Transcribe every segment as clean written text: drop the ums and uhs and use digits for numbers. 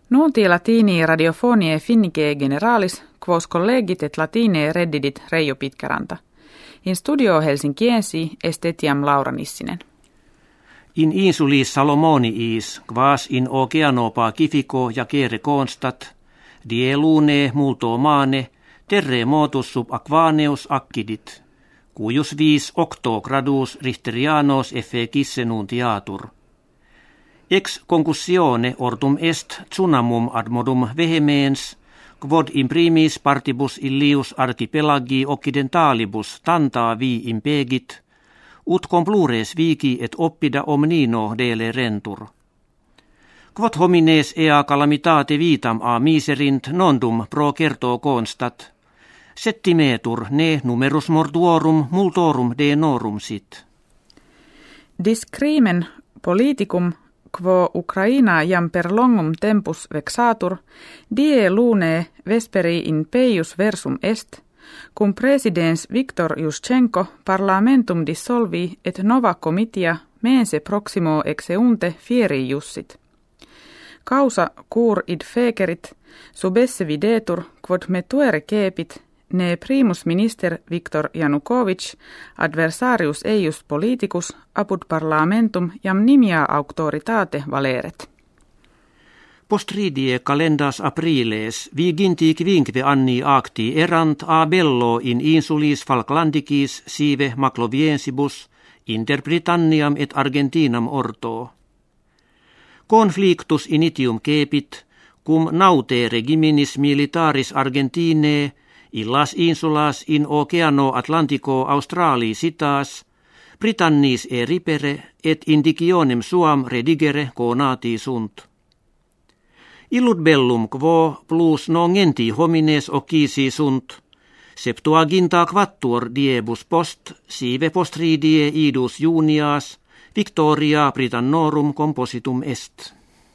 Nunti latini radiofonie finnike generalis, quos collegit et latine reddidit Reijo Pitkäranta. In studio Helsinkiensi estetiam Laura Nissinen. In insulis Salomoniis, quas in oceanopa kifico ja kere constat, die lune multo mane, terremotus sub aquaneus accidit, cuius vis octo gradus richterianos effe nuntiatur. Ex concussione ortum est tsunamum ad modum vehemens, quod imprimis partibus illius archipelagi occidentalibus tanta vi impegit, ut complures vici et oppida omnino dele rentur. Quod homines ea calamitate vitam a miserint nondum pro certo constat, settimetur ne numerus mortuorum multorum de norum sit. Discrimen politicum quo Ukraina jam per longum tempus vexatur, die lune vesperi in peius versum est, cum presidens Viktor Jushchenko parlamentum dissolvi et nova comitia mense proximo exeunte fieri jussit. Causa cur id fecerit, sub esse videtur, quod me tuere cepit, ne primus minister Viktor Janukovic, adversarius eius politicus, apud parlamentum jam nimia auctoritate valeret. Postridie calendas apriles viginti quinque anni acti erant a bello in insulis Falklandicis sive Macloviensibus inter Britanniam et Argentinam orto. Conflictus initium cepit, cum naute regiminis militaris Argentinae illas insulas in Oceano Atlantico Australii citas, Britannis e ripere et indicionem suam redigere conati sunt. Illud bellum quo plus nongenti homines occi sunt, septuaginta quattuor diebus post, sive postridie idus junias, Victoria Britannorum compositum est.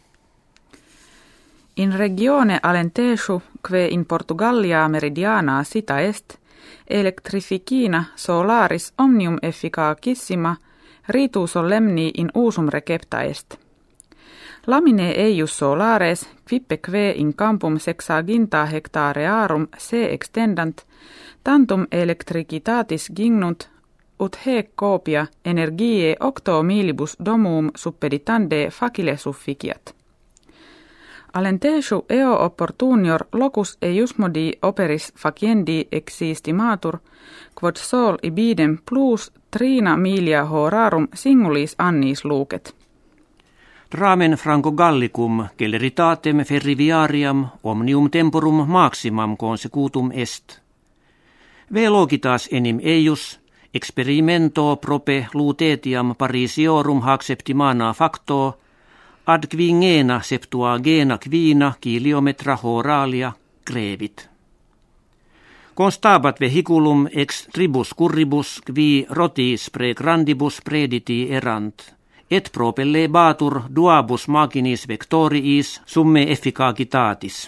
In regione Alentejo, que in Portugalia meridiana sita est, electrificina solaris omnium efficacissima, ritu solemni in usum recepta est. Lamine eius solares, quippe que in campum sexaginta hectarearum se extendant, tantum electricitatis gignunt, ut hec copia energiae octo milibus domum suppeditande facile sufficiat. Alentejo eo opportunior locus eiusmodi operis faciendi existimatur, quod sol ibidem plus trina milia horarum singulis annis lucet. Ramen Franco Gallicum celeritatem ferriviariam omnium temporum maximum consecutum est. Velogitas enim eius experimento prope lutetiam Parisiorum hac septimana facto ad quingena septuagena quina kilometra horalia crevit. Constabat vehiculum ex tribus curribus qui rotis pre grandibus prediti erant, et propellebatur duabus machinis vectoriis summe efficacitatis.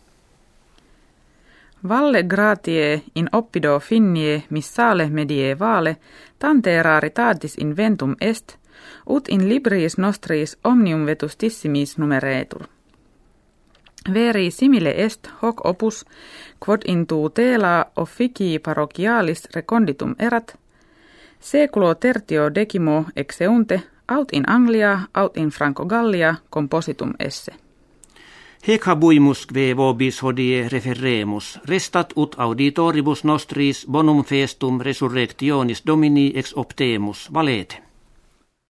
Valle gratie in oppido finnie missale medievale tante raritatis inventum est, ut in libris nostris omnium vetustissimis numeretur. Veri simile est hoc opus, quod in tutela officii parochialis reconditum erat, seculo tertio decimo exeunte, aut in Anglia, aut in Franco-Gallia compositum esse. Hec habuimus que vobis hodie referremus, restat ut auditoribus nostris bonum festum resurrectionis Domini ex optemus, valete.